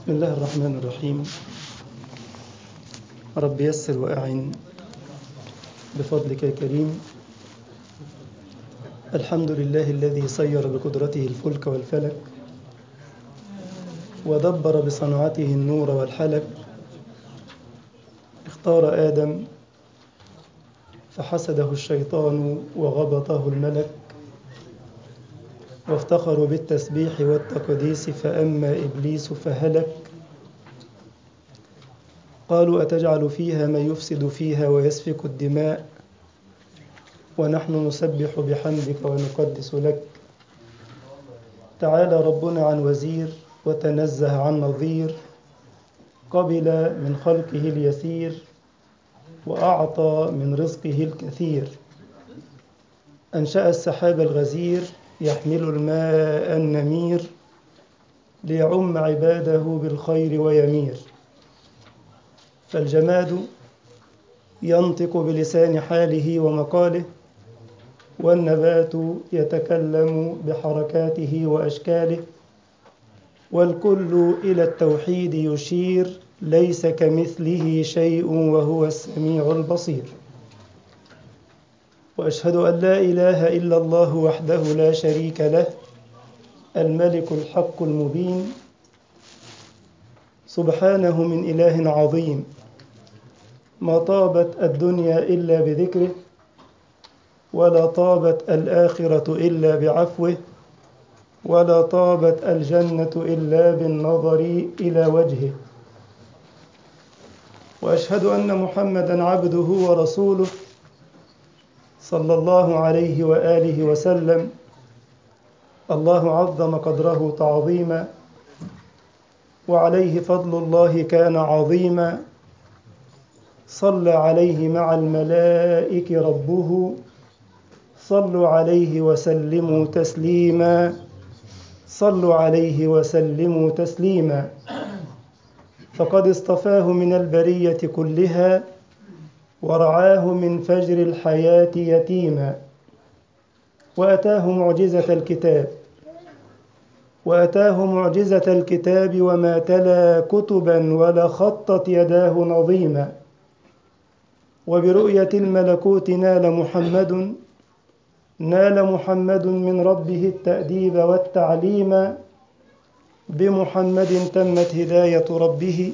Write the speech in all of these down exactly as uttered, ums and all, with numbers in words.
بسم الله الرحمن الرحيم. رب يسر وأعن بفضلك يا كريم. الحمد لله الذي سير بقدرته الفلك والفلك ودبر بصنعته النور والحلك. اختار آدم فحسده الشيطان وغبطه الملك، وافتخروا بالتسبيح والتقديس فأما إبليس فهلك. قالوا أتجعل فيها من يفسد فيها ويسفك الدماء ونحن نسبح بحمدك ونقدس لك. تعالى ربنا عن وزير وتنزه عن نظير، قبل من خلقه اليسير وأعطى من رزقه الكثير. أنشأ السحاب الغزير يحمل الماء النمير ليعم عباده بالخير ويمير. فالجماد ينطق بلسان حاله ومقاله، والنبات يتكلم بحركاته وأشكاله، والكل إلى التوحيد يشير، ليس كمثله شيء وهو السميع البصير. وأشهد أن لا إله إلا الله وحده لا شريك له، الملك الحق المبين، سبحانه من إله عظيم. ما طابت الدنيا إلا بذكره، ولا طابت الآخرة إلا بعفوه، ولا طابت الجنة إلا بالنظر إلى وجهه. وأشهد أن محمدًا عبده ورسوله صلى الله عليه وآله وسلم. الله عظم قدره تعظيما، وعليه فضل الله كان عظيما. صلى عليه مع الملائك ربه، صلوا عليه وسلموا تسليما، صلوا عليه وسلموا تسليما. فقد اصطفاه من البرية كلها، ورعاه من فجر الحياة يتيما. وأتاه معجزة الكتاب وأتاه معجزة الكتاب وما تلا كتبا ولا خطت يداه نظيما. وبرؤية الملكوت نال محمد نال محمد من ربه التأديب والتعليم. بمحمد تمت هداية ربه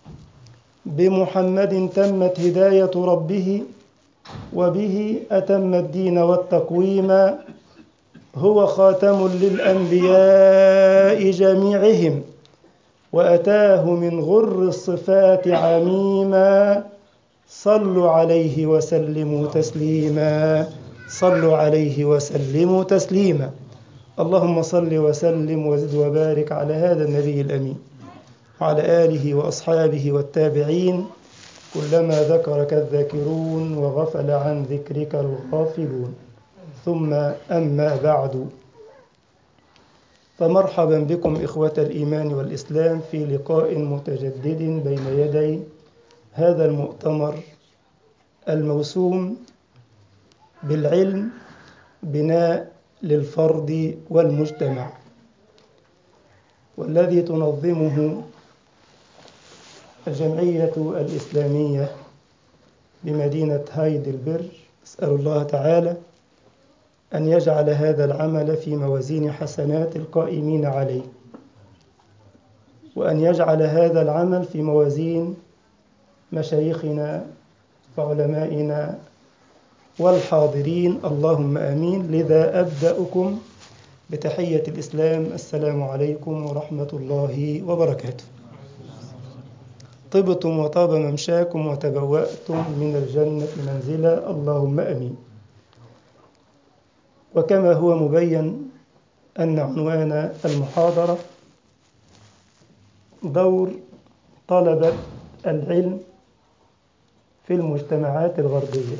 بمحمد تمت هداية ربه وبه أتم الدين والتقويم. هو خاتم للأنبياء جميعهم، وأتاه من غر الصفات عميما. صلوا عليه وسلموا تسليما، صلوا عليه وسلموا تسليما. اللهم صل وسلم وزد وبارك على هذا النبي الأمين وعلى آله وأصحابه والتابعين، كلما ذكرك الذاكرون وغفل عن ذكرك الغافلون. ثم أما بعد، فمرحبا بكم إخوة الإيمان والإسلام في لقاء متجدد بين يدي هذا المؤتمر الموسوم بالعلم بناء للفرد والمجتمع، والذي تنظمه الجمعية الإسلامية بمدينة هايدلبرج. أسأل الله تعالى أن يجعل هذا العمل في موازين حسنات القائمين عليه، وأن يجعل هذا العمل في موازين مشايخنا وعلمائنا والحاضرين، اللهم آمين. لذا أبدأكم بتحية الإسلام، السلام عليكم ورحمة الله وبركاته. طبتم وطاب ممشاكم وتبوأتم من الجنة منزلا، اللهم آمين. وكما هو مبين أن عنوان المحاضرة دور طلبة العلم في المجتمعات الغربية.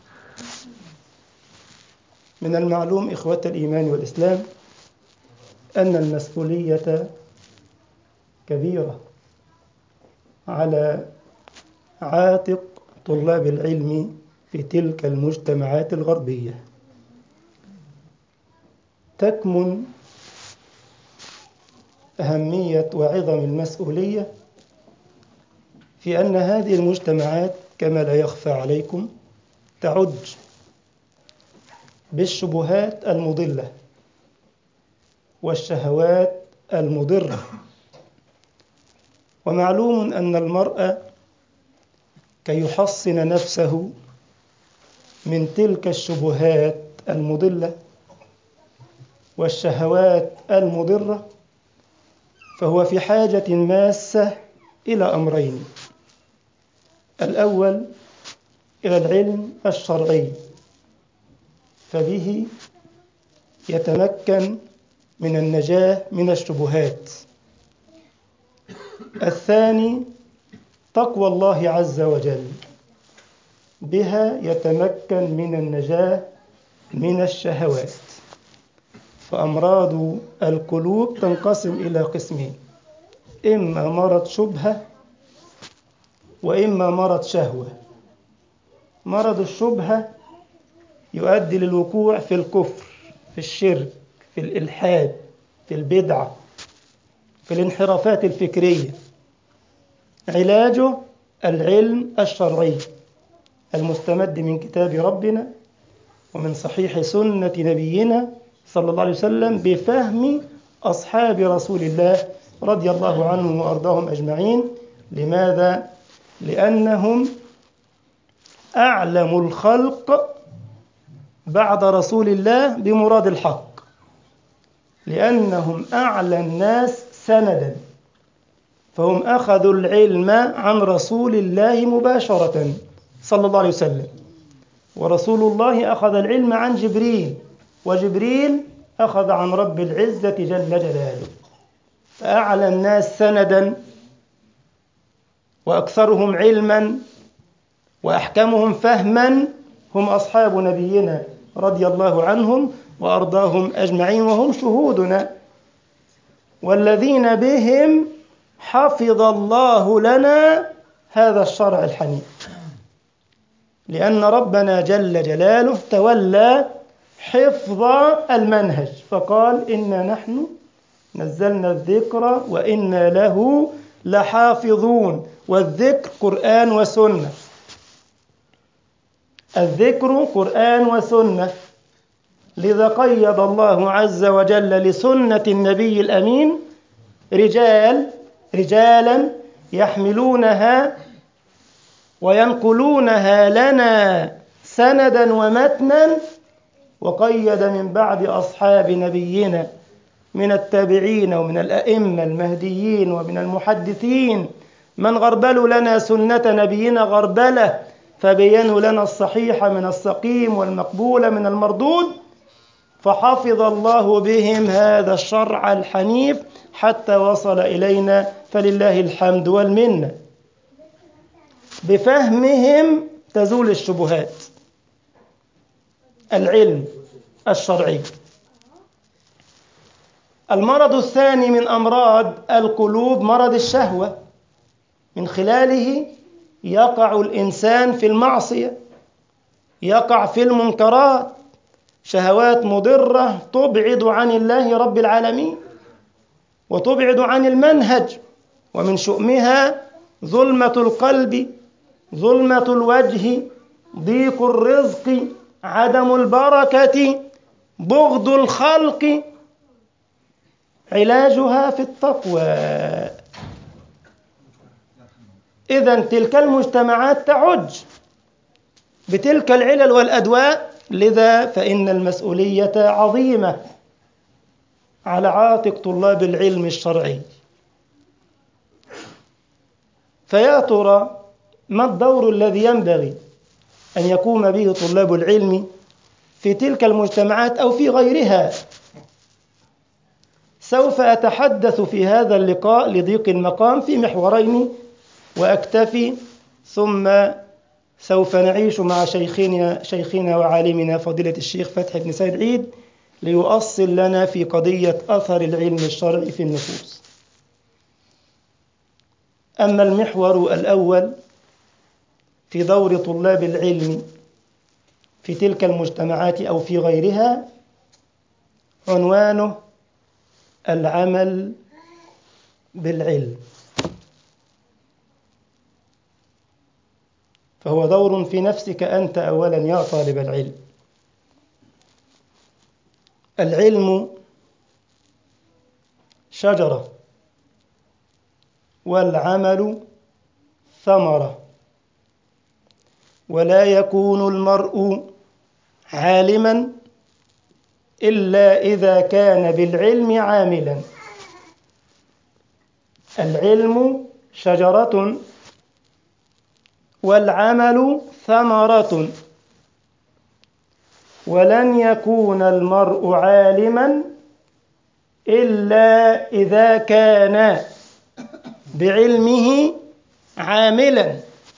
من المعلوم إخوة الإيمان والإسلام أن المسؤولية كبيرة على عاتق طلاب العلم في تلك المجتمعات الغربية. تكمن أهمية وعظم المسؤولية في أن هذه المجتمعات كما لا يخفى عليكم تعج بالشبهات المضلة والشهوات المضرة. ومعلوم أن المرء كي يحصن نفسه من تلك الشبهات المضلة والشهوات المضرة فهو في حاجة ماسة إلى أمرين: الأول إلى العلم الشرعي، فبه يتمكن من النجاة من الشبهات. الثاني تقوى الله عز وجل، بها يتمكن من النجاة من الشهوات. فأمراض القلوب تنقسم إلى قسمين: إما مرض شبهة وإما مرض شهوة. مرض الشبهة يؤدي للوقوع في الكفر، في الشرك، في الإلحاد، في البدعة، في الانحرافات الفكرية. علاجه العلم الشرعي المستمد من كتاب ربنا ومن صحيح سنة نبينا صلى الله عليه وسلم بفهم أصحاب رسول الله رضي الله عنهم وأرضاهم أجمعين. لماذا؟ لأنهم أعلم الخلق بعد رسول الله بمراد الحق، لأنهم أعلى الناس سندا، فهم أخذوا العلم عن رسول الله مباشرة صلى الله عليه وسلم، ورسول الله أخذ العلم عن جبريل، وجبريل أخذ عن رب العزة جل جلاله. فأعلى الناس سندا وأكثرهم علما وأحكمهم فهما هم أصحاب نبينا رضي الله عنهم وأرضاهم أجمعين، وهم شهودنا والذين بهم حفظ الله لنا هذا الشرع الحنيف، لأن ربنا جل جلاله تولى حفظ المنهج فقال: إنا نحن نزلنا الذكر وإنا له لحافظون. والذكر قرآن وسنة، الذكر قرآن وسنة. لذا قيد الله عز وجل لسنة النبي الأمين رجال رجالا يحملونها وينقلونها لنا سندا ومتنا، وقيد من بعد أصحاب نبينا من التابعين ومن الأئمة المهديين ومن المحدثين من غربلوا لنا سنة نبينا غربلة، فبينوا لنا الصحيح من السقيم والمقبول من المردود، فحفظ الله بهم هذا الشرع الحنيف حتى وصل إلينا، فلله الحمد والمنة. بفهمهم تزول الشبهات. العلم الشرعي. المرض الثاني من أمراض القلوب مرض الشهوة، من خلاله يقع الإنسان في المعصية، يقع في المنكرات، شهوات مضرة تبعد عن الله رب العالمين وتبعد عن المنهج. ومن شؤمها ظلمة القلب، ظلمة الوجه، ضيق الرزق، عدم البركة، بغض الخلق. علاجها في التقوى. إذن تلك المجتمعات تعج بتلك العلل والأدواء. لذا فإن المسؤولية عظيمة على عاتق طلاب العلم الشرعي. فيا ترى ما الدور الذي ينبغي أن يقوم به طلاب العلم في تلك المجتمعات أو في غيرها؟ سوف أتحدث في هذا اللقاء لضيق المقام في محورين وأكتفي، ثم سوف نعيش مع شيخنا شيخنا وعالمنا فضيلة الشيخ فتحي بن سيد عيد ليؤصل لنا في قضية أثر العلم الشرعي في النفوس. أما المحور الأول في دور طلاب العلم في تلك المجتمعات أو في غيرها عنوانه العمل بالعلم. فهو دور في نفسك أنت أولا يا طالب العلم. العلم شجرة والعمل ثمرة، ولا يكون المرء عالما إلا إذا كان بالعلم عاملا. العلم شجرة والعمل ثمرة، ولن يكون المرء عالما إلا إذا كان بعلمه عاملا.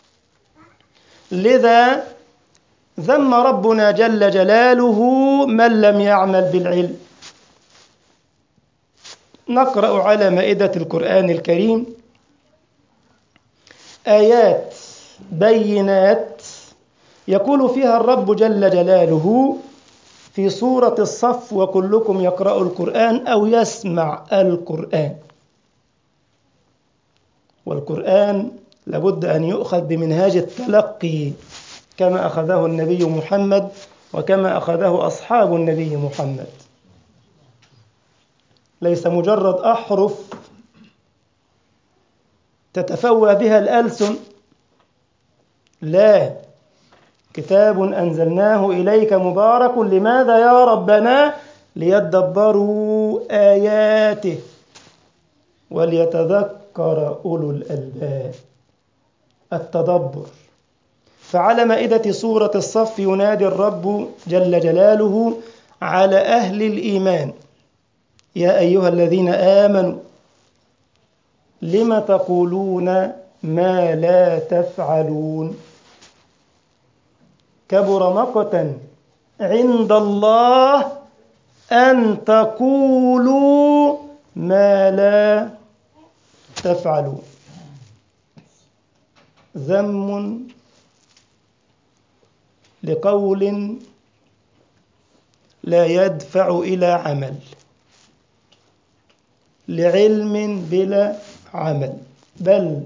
لذا ذم ربنا جل جلاله من لم يعمل بالعلم. نقرأ على مائدة القرآن الكريم آيات بينات يقول فيها الرب جل جلاله في سورة الصف: وكلكم يقرأ القرآن أو يسمع القرآن. والقرآن لابد أن يؤخذ بمنهاج التلقي كما أخذه النبي محمد وكما أخذه أصحاب النبي محمد. ليس مجرد أحرف تتفوه بها الألسن، لا، كتاب أنزلناه إليك مبارك. لماذا يا ربنا؟ ليدبروا آياته وليتذكر أولو الألباب. التدبر. فعلى مائدة سورة الصف ينادي الرب جل جلاله على أهل الإيمان: يا أيها الذين آمنوا لم تقولون ما لا تفعلون، كبر مقتا عند الله أن تقولوا ما لا تفعلون. ذم لقول لا يدفع إلى عمل، لعلم بلا عمل. بل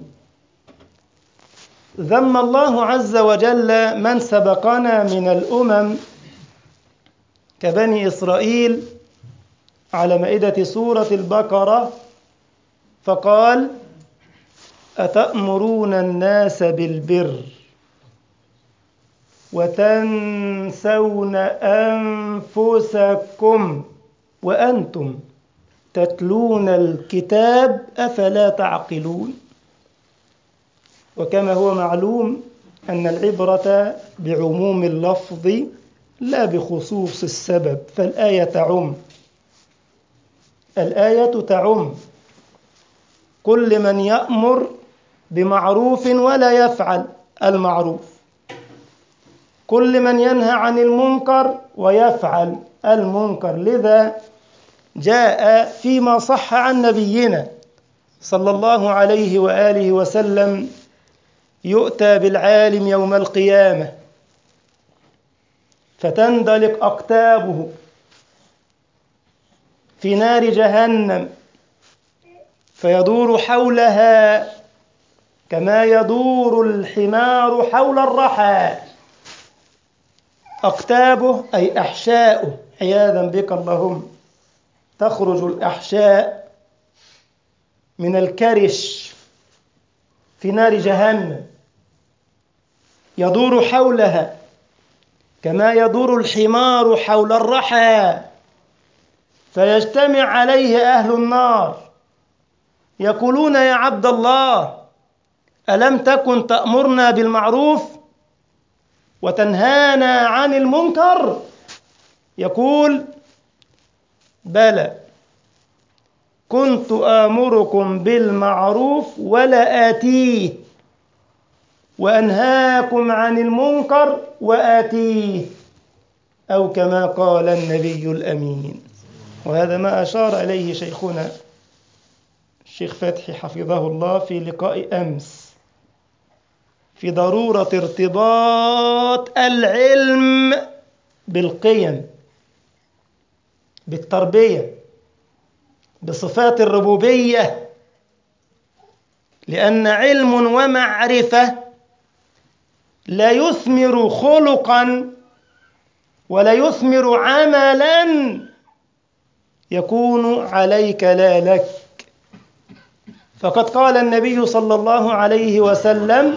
ذم الله عز وجل من سبقنا من الأمم كبني إسرائيل على مائدة سورة البقرة، فقال: أتأمرون الناس بالبر وتنسون أنفسكم وأنتم تتلون الكتاب أفلا تعقلون. وكما هو معلوم أن العبرة بعموم اللفظ لا بخصوص السبب، فالآية تعم. الآية تعم كل من يأمر بمعروف ولا يفعل المعروف، كل من ينهى عن المنكر ويفعل المنكر. لذا جاء فيما صح عن نبينا صلى الله عليه وآله وسلم: يؤتى بالعالم يوم القيامة فتندلق أقتابه في نار جهنم فيدور حولها كما يدور الحمار حول الرحى. أقتابه أي أحشاؤه، عياذا بك اللهم. تخرج الأحشاء من الكرش في نار جهنم يدور حولها كما يدور الحمار حول الرحى، فيجتمع عليه أهل النار يقولون: يا عبد الله، ألم تكن تأمرنا بالمعروف وتنهانا عن المنكر؟ يقول: بلى، كنت آمركم بالمعروف ولا آتيه، وأنهاكم عن المنكر وآتيه، أو كما قال النبي الأمين. وهذا ما أشار إليه شيخنا الشيخ فتحي حفظه الله في لقاء أمس في ضرورة ارتباط العلم بالقيم، بالتربية، بصفات الربوبية، لأن علم ومعرفة لا يثمر خلقا ولا يثمر عملا يكون عليك لا لك. فقد قال النبي صلى الله عليه وسلم: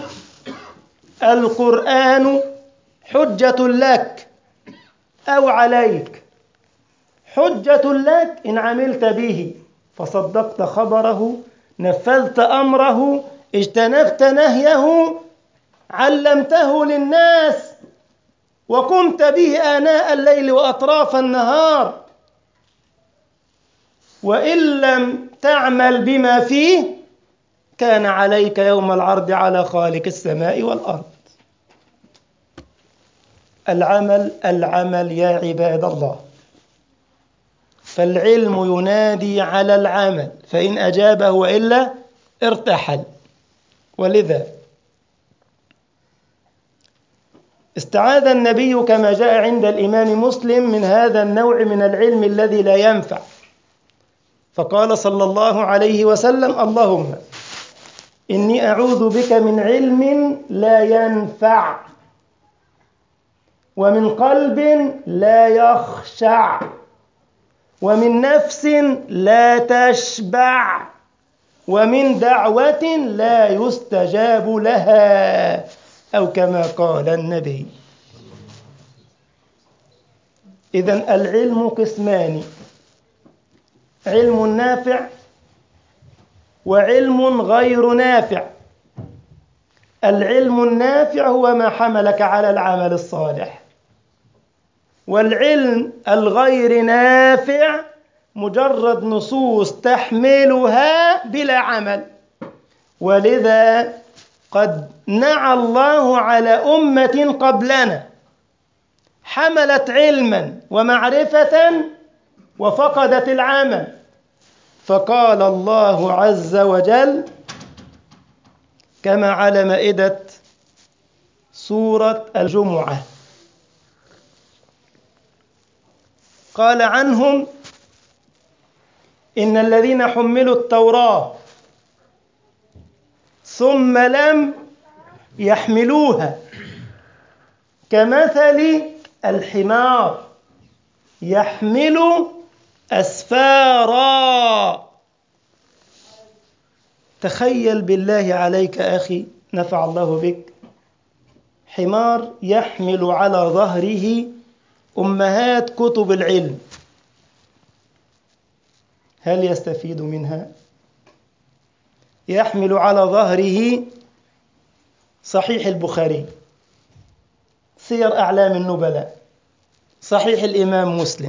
القرآن حجة لك أو عليك. حجة لك إن عملت به فصدقت خبره، نفذت أمره، اجتنبت نهيه، علمته للناس، وقمت به آناء الليل وأطراف النهار. وإن لم تعمل بما فيه كان عليك يوم العرض على خالق السماء والأرض. العمل العمل يا عباد الله. فالعلم ينادي على العمل، فإن أجابه وإلا ارتحل. ولذا استعاذ النبي كما جاء عند الإمام مسلم من هذا النوع من العلم الذي لا ينفع، فقال صلى الله عليه وسلم: اللهم إني أعوذ بك من علم لا ينفع، ومن قلب لا يخشع، ومن نفس لا تشبع، ومن دعوة لا يستجاب لها، أو كما قال النبي. إذن العلم قسمان: علم نافع وعلم غير نافع. العلم النافع هو ما حملك على العمل الصالح، والعلم الغير نافع مجرد نصوص تحملها بلا عمل. ولذا قد نعى الله على أمة قبلنا حملت علما ومعرفة وفقدت العمل، فقال الله عز وجل كما على مائدة سورة الجمعة، قال عنهم: إن الذين حملوا التوراة ثم لم يحملوها كمثل الحمار يحمل أسفارا. تخيل بالله عليك أخي نفع الله بك، حمار يحمل على ظهره أمهات كتب العلم، هل يستفيد منها؟ يحمل على ظهره صحيح البخاري، سير أعلام النبلاء، صحيح الإمام مسلم،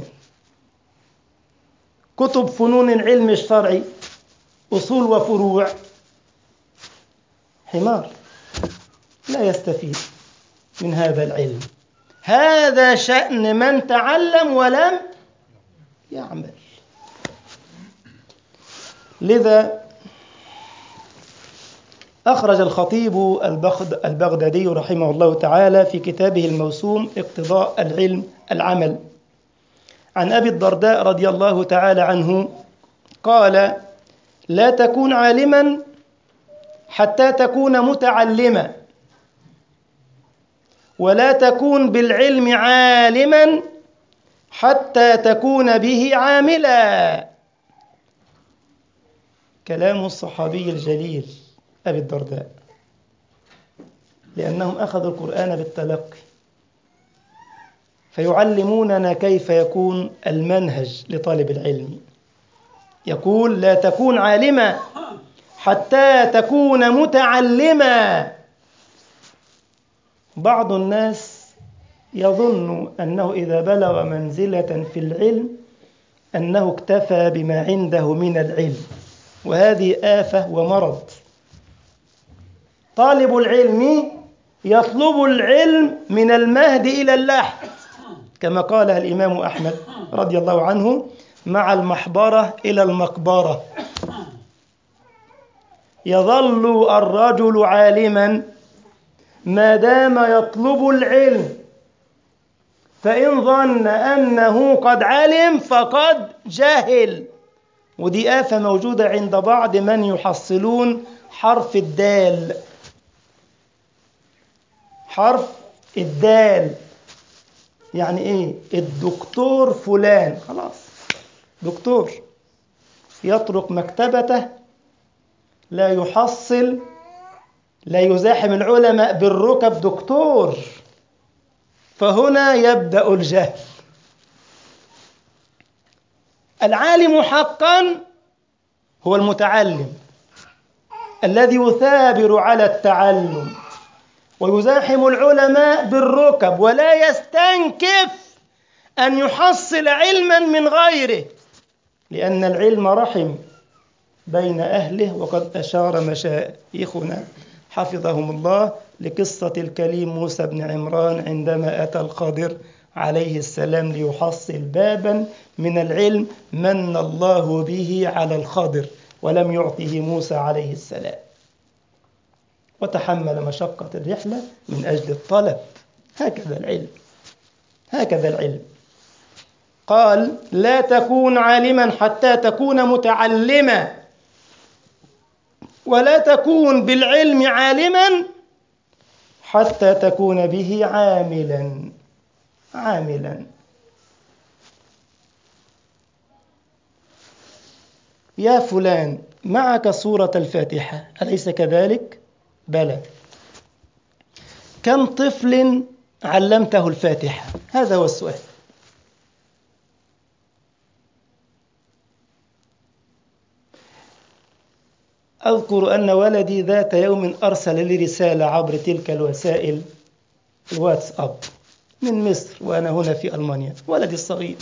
كتب فنون العلم الشرعي، أصول وفروع. حمار لا يستفيد من هذا العلم. هذا شأن من تعلم ولم يعمل. لذا أخرج الخطيب البغدادي رحمه الله تعالى في كتابه الموسوم اقتضاء العلم العمل عن أبي الدرداء رضي الله تعالى عنه قال: لا تكون عالما حتى تكون متعلما، ولا تكون بالعلم عالما حتى تكون به عاملا. كلام الصحابي الجليل أبي الدرداء، لأنهم أخذوا القرآن بالتلقي، فيعلموننا كيف يكون المنهج لطالب العلم. يقول: لا تكون عالما حتى تكون متعلما. بعض الناس يظن أنه إذا بلغ منزلة في العلم أنه اكتفى بما عنده من العلم، وهذه آفة ومرض. طالب العلم يطلب العلم من المهد إلى اللحد، كما قال الإمام أحمد رضي الله عنه: مع المحبرة إلى المقبرة. يظل الرجل عالما ما دام يطلب العلم، فإن ظن أنه قد علم فقد جهل. ودي آفة موجودة عند بعض من يحصلون حرف الدال، حرف الدال يعني إيه؟ الدكتور فلان، خلاص دكتور يطرق مكتبته لا يحصل، لا يزاحم العلماء بالركب، دكتور. فهنا يبدأ الجهل. العالم حقا هو المتعلم الذي يثابر على التعلم ويزاحم العلماء بالركب ولا يستنكف أن يحصل علما من غيره، لأن العلم رحم بين أهله. وقد أشار مشايخنا حفظهم الله لقصة الكليم موسى بن عمران عندما أتى الخضر عليه السلام ليحصل بابا من العلم من الله به على الخضر ولم يعطه موسى عليه السلام، وتحمل مشقة الرحلة من أجل الطلب. هكذا العلم، هكذا العلم. قال لا تكون عالما حتى تكون متعلما، ولا تكون بالعلم عالما حتى تكون به عاملا عاملا. يا فلان معك سورة الفاتحة أليس كذلك؟ بلى. كم طفل علمته الفاتحة؟ هذا هو السؤال. أذكر أن ولدي ذات يوم أرسل لي رسالة عبر تلك الوسائل الواتساب من مصر وأنا هنا في ألمانيا، ولدي الصغير.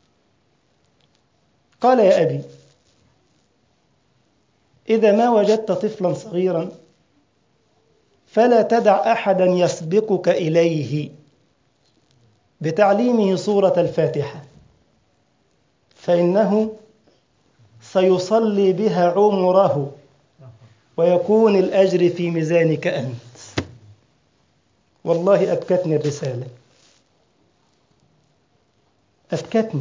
قال يا أبي إذا ما وجدت طفلا صغيرا فلا تدع أحدا يسبقك إليه بتعليمه سورة الفاتحة، فإنه سيصلي بها عمره ويكون الأجر في ميزانك أنت. والله أبكتني الرسالة، أبكتني.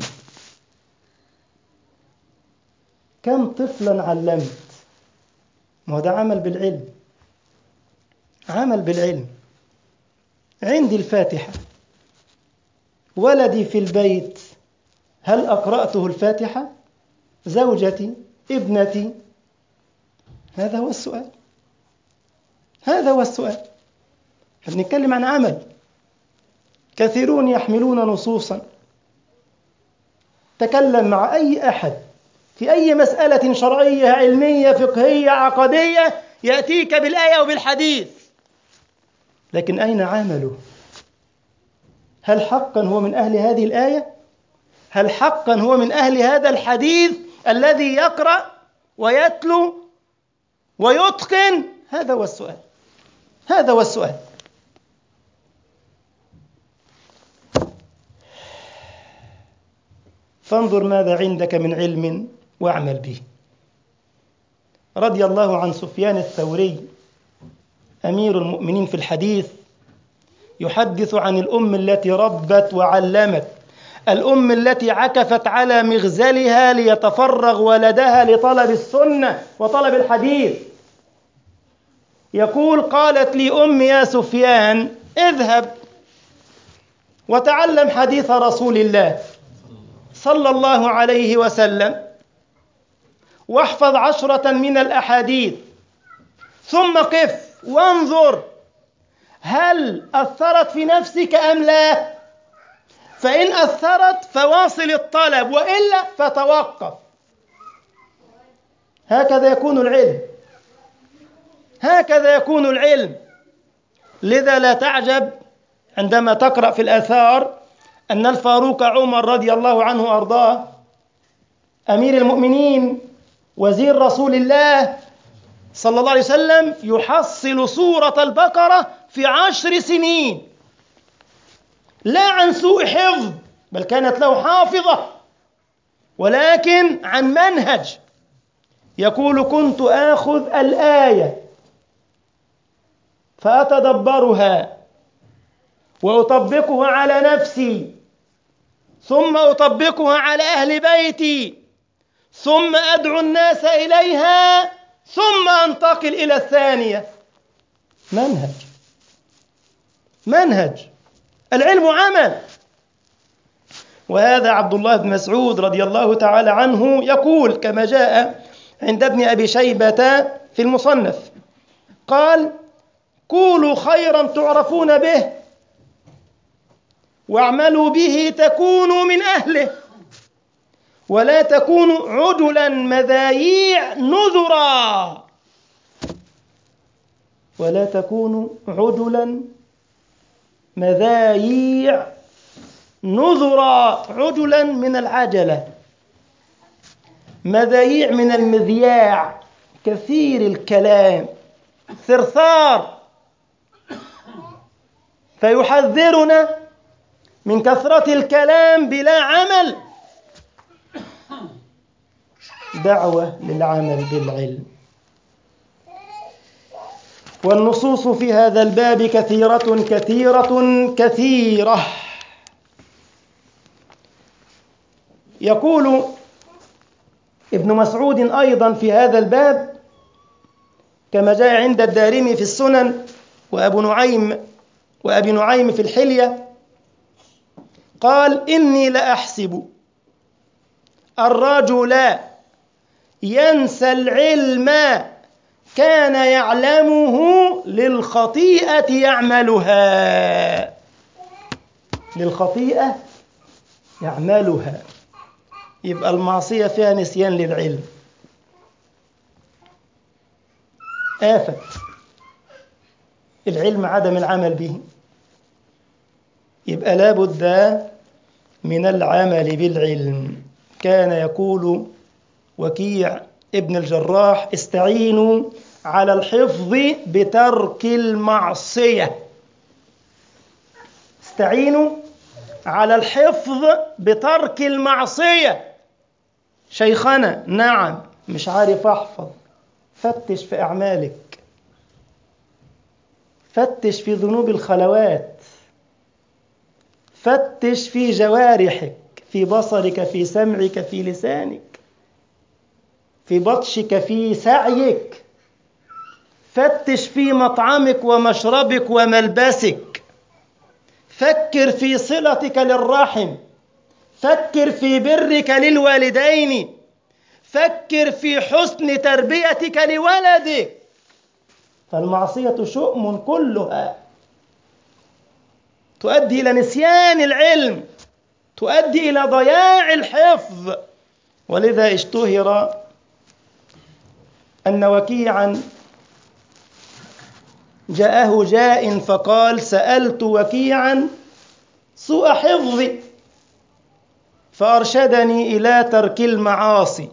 كم طفلا علمت؟ ما هو ده عمل بالعلم، عمل بالعلم. عندي الفاتحة، ولدي في البيت هل أقرأته الفاتحة؟ زوجتي، ابنتي؟ هذا هو السؤال، هذا هو السؤال. نتكلم عن عمل. كثيرون يحملون نصوصا، تكلم مع أي أحد في أي مسألة شرعية علمية فقهية عقدية يأتيك بالآية وبالحديث، لكن أين عمله؟ هل حقا هو من أهل هذه الآية؟ هل حقا هو من أهل هذا الحديث الذي يقرأ ويتلو ويتقن؟ هذا هو السؤال، هذا هو السؤال. فانظر ماذا عندك من علم واعمل به. رضي الله عن سفيان الثوري أمير المؤمنين في الحديث، يحدث عن الأم التي ربت وعلمت، الأم التي عكفت على مغزلها ليتفرغ ولدها لطلب السنة وطلب الحديث. يقول قالت لي أمي يا سفيان اذهب وتعلم حديث رسول الله صلى الله عليه وسلم واحفظ عشرة من الأحاديث، ثم قف وانظر هل أثرت في نفسك أم لا؟ فإن أثرت فواصل الطلب، وإلا فتوقف. هكذا يكون العلم، هكذا يكون العلم. لذا لا تعجب عندما تقرأ في الآثار أن الفاروق عمر رضي الله عنه وأرضاه أمير المؤمنين وزير رسول الله صلى الله عليه وسلم يحصل سورة البقرة في عشر سنين، لا عن سوء حفظ، بل كانت له حافظة، ولكن عن منهج. يقول كنت آخذ الآية فأتدبرها وأطبقها على نفسي، ثم أطبقها على أهل بيتي، ثم أدعو الناس إليها، ثم أنطلق ينتقل إلى الثانية. منهج منهج العلم عمل. وهذا عبد الله بن مسعود رضي الله تعالى عنه يقول كما جاء عند ابن أبي شيبة في المصنف، قال: قولوا خيرا تعرفون به، واعملوا به تكونوا من أهله، ولا تكونوا عدلا مذايع نذرا. ولا تكونوا عدلا مذايع نذرا. عدلا من العجلة، مذايع من المذياع، كثير الكلام، ثرثار. فيحذرنا من كثرة الكلام بلا عمل. دعوة للعمل بالعلم. والنصوص في هذا الباب كثيرة كثيرة كثيرة. يقول ابن مسعود أيضا في هذا الباب كما جاء عند الدارمي في السنن وأبو نعيم وأبي نعيم في الحلية، قال: إني لأحسب الرجل ينسى العلم كان يعلمه للخطيئة يعملها. للخطيئة يعملها. يبقى المعصية فيها نسيان للعلم، آفة العلم عدم العمل به. يبقى لابد من العمل بالعلم. كان يقول وكيع ابن الجراح: استعينوا على الحفظ بترك المعصية. استعينوا على الحفظ بترك المعصية. شيخنا: نعم، مش عارف أحفظ. فتش في أعمالك، فتش في ذنوب الخلوات، فتش في جوارحك، في بصرك، في سمعك، في لسانك، في بطشك، في سعيك. فتش في مطعمك ومشربك وملبسك. فكر في صلتك للرحم. فكر في برك للوالدين. فكر في حسن تربيتك لولدك. فالمعصية شؤم كلها تؤدي إلى نسيان العلم، تؤدي إلى ضياع الحفظ. ولذا اشتهر أن وكيعا جاءه جاء فقال: سألت وكيعا سوء حفظي فأرشدني إلى ترك المعاصي،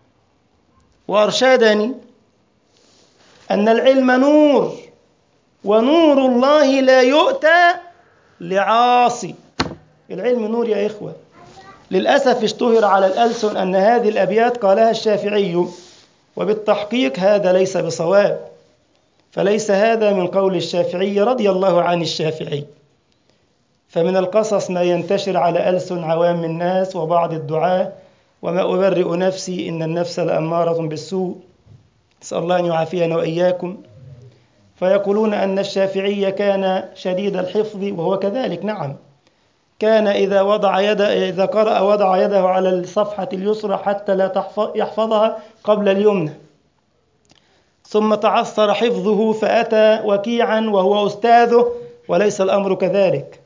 وأرشدني أن العلم نور، ونور الله لا يؤتى لعاصي. العلم نور يا إخوة. للأسف اشتهر على الألسن أن هذه الأبيات قالها الشافعي، وبالتحقيق هذا ليس بصواب. فليس هذا من قول الشافعي رضي الله عن الشافعي. فمن القصص ما ينتشر على ألسن عوام الناس وبعض الدعاة: وما أبرئ نفسي إن النفس لأمارة بالسوء. نسأل الله أن يعافينا وإياكم. فيقولون أن الشافعي كان شديد الحفظ، وهو كذلك، نعم. كان إذا وضع يد إذا قرأ وضع يده على الصفحة اليسرى حتى لا يحفظها قبل اليمنى. ثم تعثر حفظه فأتى وكيعا وهو أستاذه، وليس الأمر كذلك.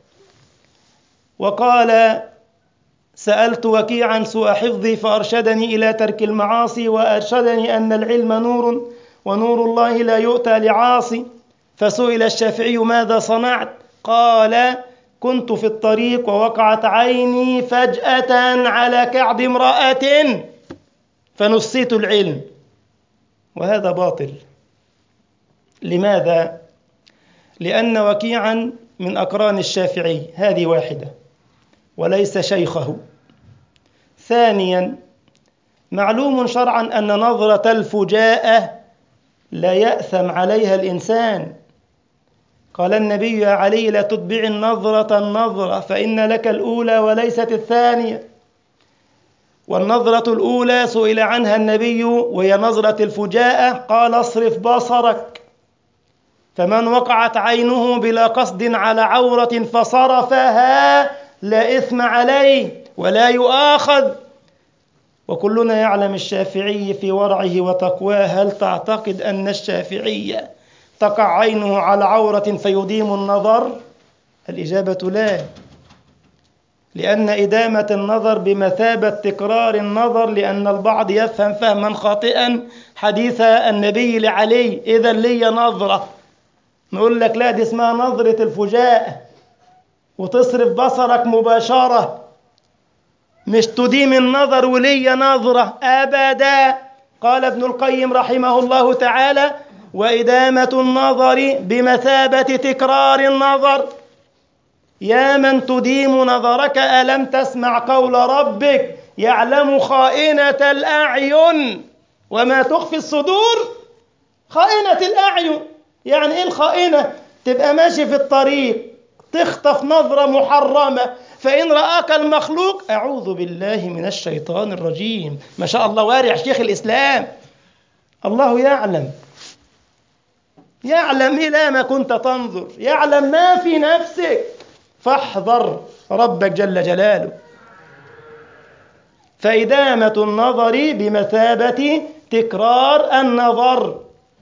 وقال: سألت وكيعا سوء حفظي فأرشدني إلى ترك المعاصي، وأرشدني أن العلم نور، ونور الله لا يؤتى لعاصي. فسئل الشافعي: ماذا صنعت؟ قال: كنت في الطريق ووقعت عيني فجأة على كعب امرأة فنسيت العلم. وهذا باطل. لماذا؟ لأن وكيعا من أقران الشافعي، هذه واحدة، وليس شيخه. ثانيا، معلوم شرعا أن نظرة الفجاءة لا يأثم عليها الإنسان. قال النبي: يا علي لا تتبع النظرة النظرة فإن لك الأولى وليست الثانية. والنظرة الأولى سئل عنها النبي وهي نظرة الفجاءة، قال اصرف بصرك، فمن وقعت عينه بلا قصد على عورة فصرفها لا إثم عليه ولا يؤاخذ. وكلنا يعلم الشافعي في ورعه وتقواه. هل تعتقد أن الشافعي تقع عينه على عورة فيديم النظر؟ الإجابة لا، لأن إدامة النظر بمثابة تكرار النظر، لأن البعض يفهم فهما خاطئا حديث النبي لعلي إذا لي نظرة، نقول لك لا، دي اسمها نظرة الفجاءة، وتصرف بصرك مباشرة، مش تديم النظر ولي نظرة أبدا. قال ابن القيم رحمه الله تعالى: وإدامة النظر بمثابة تكرار النظر. يا من تديم نظرك، ألم تسمع قول ربك يعلم خائنة الأعين وما تخفي الصدور؟ خائنة الأعين يعني إيه الخائنة؟ تبقى ماشي في الطريق تخطف نظرة محرمة، فإن رآك المخلوق أعوذ بالله من الشيطان الرجيم. ما شاء الله، وارع شيخ الإسلام. الله يعلم، يعلم إلى ما كنت تنظر، يعلم ما في نفسك، فاحذر ربك جل جلاله. فإدامة النظر بمثابة تكرار النظر.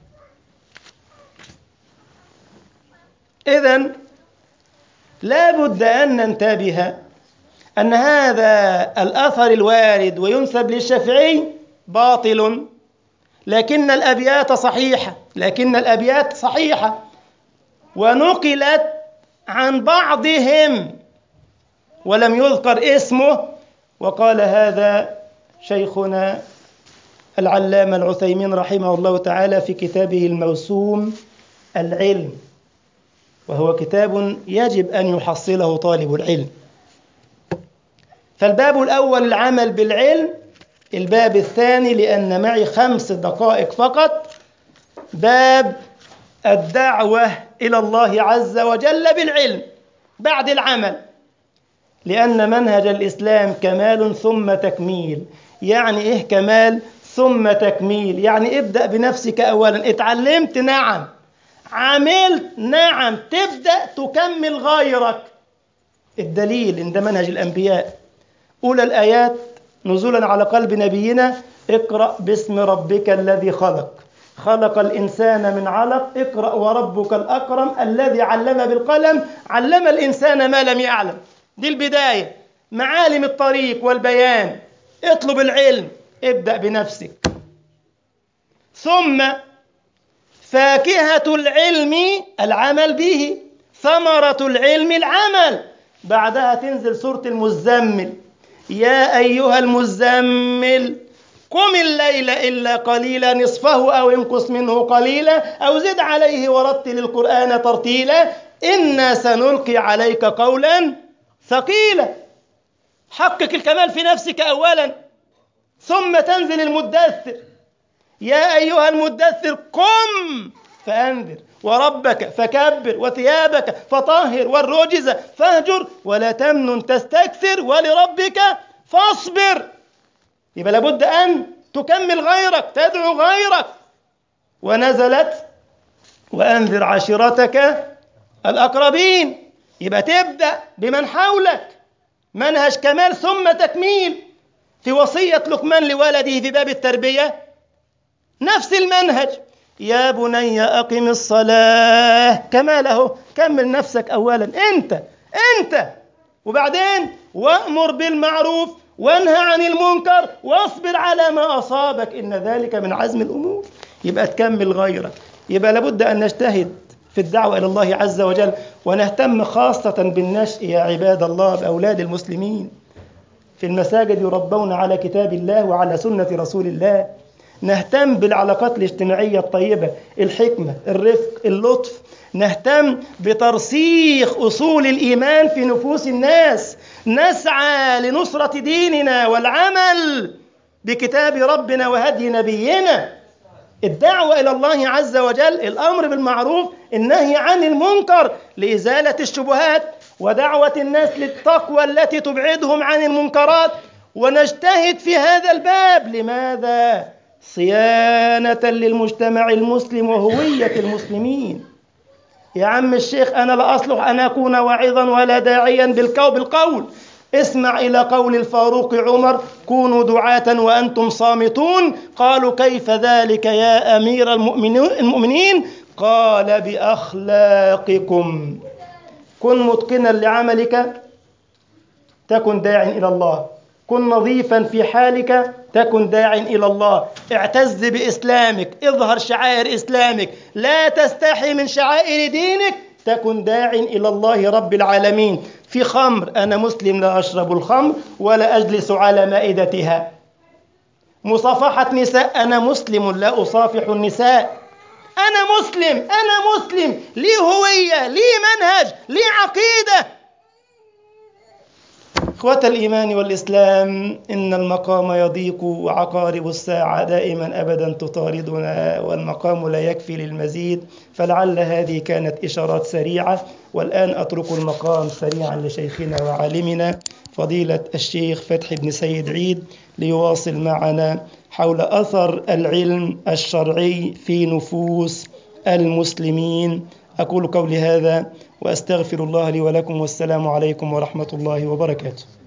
إذن لا بد أن ننتبه أن هذا الأثر الوارد وينسب للشافعي باطل، لكن الأبيات صحيحة، لكن الأبيات صحيحة ونقلت عن بعضهم ولم يذكر اسمه. وقال هذا شيخنا العلامة العثيمين رحمه الله تعالى في كتابه الموسوم العلم، وهو كتاب يجب أن يحصله طالب العلم. فالباب الأول العمل بالعلم. الباب الثاني، لأن معي خمس دقائق فقط، باب الدعوة إلى الله عز وجل بالعلم بعد العمل، لأن منهج الإسلام كمال ثم تكميل. يعني إيه كمال ثم تكميل؟ يعني ابدأ بنفسك أولا. اتعلمت؟ نعم. عملت؟ نعم. تبدأ تكمل غيرك. الدليل إن ده منهج الأنبياء. أولى الآيات نزولا على قلب نبينا: اقرأ باسم ربك الذي خلق، خلق الإنسان من علق، اقرأ وربك الأكرم الذي علم بالقلم، علم الإنسان ما لم يعلم. دي البداية، معالم الطريق والبيان. اطلب العلم، ابدأ بنفسك. ثم فاكهة العلم العمل به، ثمرة العلم العمل. بعدها تنزل سورة المزمل: يا أيها المزمل قم الليل إلا قليلا نصفه أو انقص منه قليلا أو زد عليه ورتل القرآن ترتيلا إنا سنلقي عليك قولا ثقيلا. حقق الكمال في نفسك أولا، ثم تنزل المدثر: يا أيها المدثر قم فأنذر وربك فكبر وثيابك فطهر والرجز فاهجر ولا تمنن تستكثر ولربك فاصبر. يبقى لابد أن تكمل غيرك، تدعو غيرك. ونزلت وأنذر عشيرتك الأقربين. يبقى تبدأ بمن حولك، منهج كمال ثم تكميل. في وصية لقمان لولده في باب التربية نفس المنهج: يا بني أقم الصلاة. كماله، كمل نفسك أولا، أنت أنت وبعدين وأمر بالمعروف وانهى عن المنكر واصبر على ما أصابك إن ذلك من عزم الأمور. يبقى تكمل غيرك. يبقى لابد أن نجتهد في الدعوة إلى الله عز وجل، ونهتم خاصة بالنشء يا عباد الله بأولاد المسلمين في المساجد يربون على كتاب الله وعلى سنة رسول الله. نهتم بالعلاقات الاجتماعية الطيبة، الحكمة، الرفق، اللطف. نهتم بترسيخ أصول الإيمان في نفوس الناس. نسعى لنصرة ديننا والعمل بكتاب ربنا وهدي نبينا. الدعوة إلى الله عز وجل، الأمر بالمعروف، النهي عن المنكر لإزالة الشبهات، ودعوة الناس للتقوى التي تبعدهم عن المنكرات، ونجتهد في هذا الباب. لماذا؟ صيانة للمجتمع المسلم وهوية المسلمين. يا عم الشيخ، أنا لا أصلح أن أكون واعظا ولا داعيا بالقول. اسمع إلى قول الفاروق عمر: كونوا دعاة وأنتم صامتون. قالوا: كيف ذلك يا أمير المؤمنين؟ قال: بأخلاقكم. كن متقنا لعملك تكن داع إلى الله، كن نظيفا في حالك تكن داع إلى الله، اعتز بإسلامك، اظهر شعائر إسلامك، لا تستحي من شعائر دينك، تكن داع إلى الله رب العالمين. في خمر، أنا مسلم لا أشرب الخمر ولا أجلس على مائدتها. مصافحة نساء، أنا مسلم لا أصافح النساء. أنا مسلم، أنا مسلم، لي هوية، لي منهج، لي عقيدة. إخوة الإيمان والإسلام، إن المقام يضيق وعقارب الساعة دائما أبدا تطاردنا، والمقام لا يكفي للمزيد، فلعل هذه كانت إشارات سريعة. والآن أترك المقام سريعا لشيخنا وعالمنا فضيلة الشيخ فتحي بن سيد عيد ليواصل معنا حول أثر العلم الشرعي في نفوس المسلمين. أقول قولي هذا وأستغفر الله لي ولكم، والسلام عليكم ورحمة الله وبركاته.